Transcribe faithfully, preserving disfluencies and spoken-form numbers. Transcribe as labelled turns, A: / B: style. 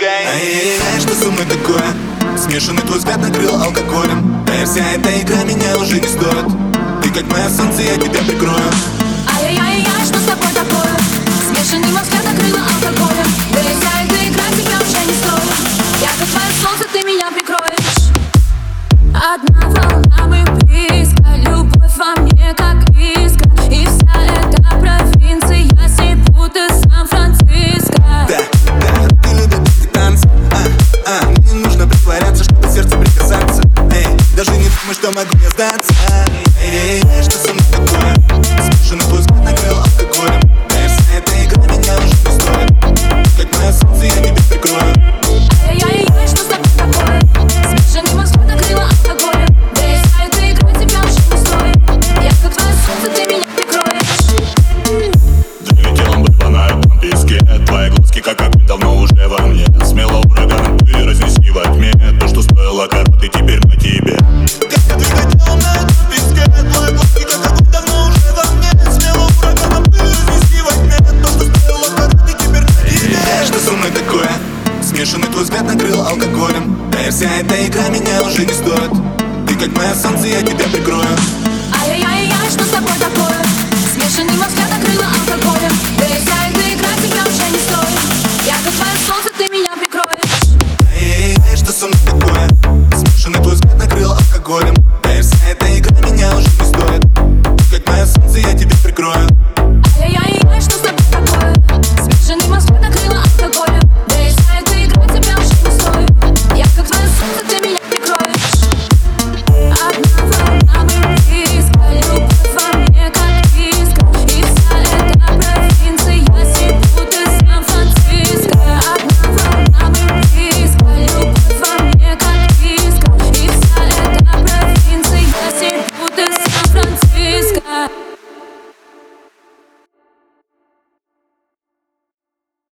A: Ай-яй-яй, что со мной такое? Смешанный твой взгляд накрыл алкоголем. Да и вся эта игра меня уже не стоит. Ты как мое солнце, я тебя прикрою.
B: Ай-яй-яй, что с тобой такое? Смешанный мой взгляд накрыл алкоголем. Да и вся эта игра тебя уже не стоит. Я как твое солнце, ты меня прикроешь. Одна волна, мы близко. Любовь во мне как искра. И вся эта провинция, с ней будто Сан-Франциско.
A: Да, да, ты любишь эти танцы. А, а, мне не нужно притворяться, чтобы сердце прикасаться. Эй, даже не думай, что могу я сдаться. Эй, что со мной такое? Смешанный твой взгляд накрыл алкоголем. Да и вся эта игра меня уже не стоит. Как мое солнце, я тебя прикрою.
B: Ай-яй-яй, что с тобой такое? Смешанный мой взгляд накрыл алкоголем. Да и вся эта игра тебя уже не стоит. Я как твое солнце, ты меня прикроешь.
C: Древним телом бывает на песке. Твои глазки как огонь давно уже во мне. Смело ураганом пыли разнеси во тьме. То, что стоило короткой, теперь на тебе.
A: Как древним телом на песке. Твои глазки как огонь давно уже во мне. Смело ураганом пыли разнеси во тьме. То, что стоило короткой, теперь на тебе. Что со мной такое? Смешанный твой взгляд накрыл алкоголем. Да и вся эта игра меня уже не стоит. Ты как мое солнце, я тебя прикрою.
B: Ай-яй-яй, что с тобой такое? Смешанный мой взгляд накрыл алкоголем.